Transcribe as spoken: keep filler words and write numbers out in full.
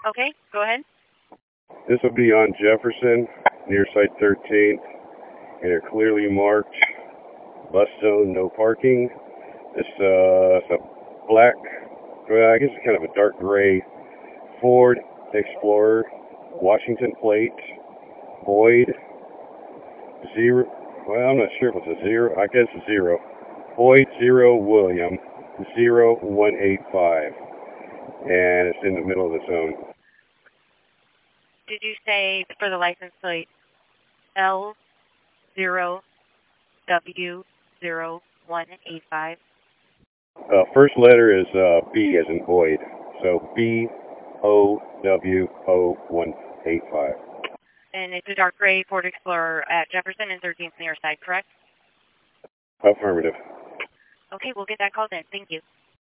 Okay, go ahead. This will be on Jefferson, near Site thirteenth, and a clearly marked bus zone, no parking. It's, uh, it's a black, well, I guess it's kind of a dark gray Ford Explorer, Washington plate, Boyd, zero, well, I'm not sure if it's a zero, I guess a zero. Boyd zero William zero one eight five, and it's in the middle of the zone. Did you say for the license plate L zero W zero one eight five? Uh, first letter is uh, B as in Boyd, so B O W O one eight five. And it's a dark gray Ford Explorer at Jefferson and thirteenth near side, correct? Affirmative. Okay, we'll get that called in. Thank you.